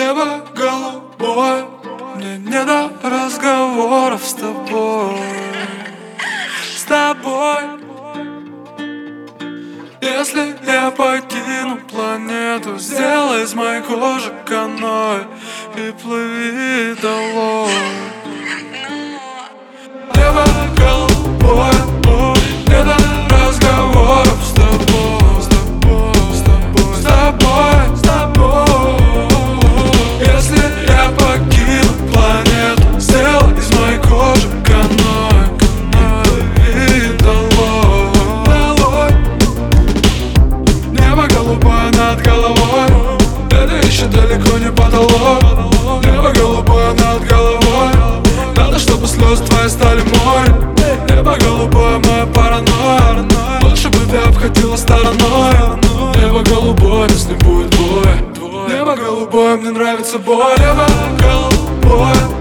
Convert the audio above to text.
Небо голубое, мне не до разговоров с тобой. С тобой. Если я покину планету, сделай из моей кожи каноэ и плыви долой. Небо голубое, не до разговоров с тобой. С тобой, с тобой, с тобой, с тобой. Если я покину планету, сделай из моей кожи каноэ и плыви долой. Небо голубое над головой, это еще далеко не потолок. Небо голубое над головой, надо, чтобы слезы твои стали морем. Небо голубое, моя паранойя, лучше бы ты обходила стороной. Небо голубое, если будет двое. Небо голубое, мне нравится бой. Небо голубое.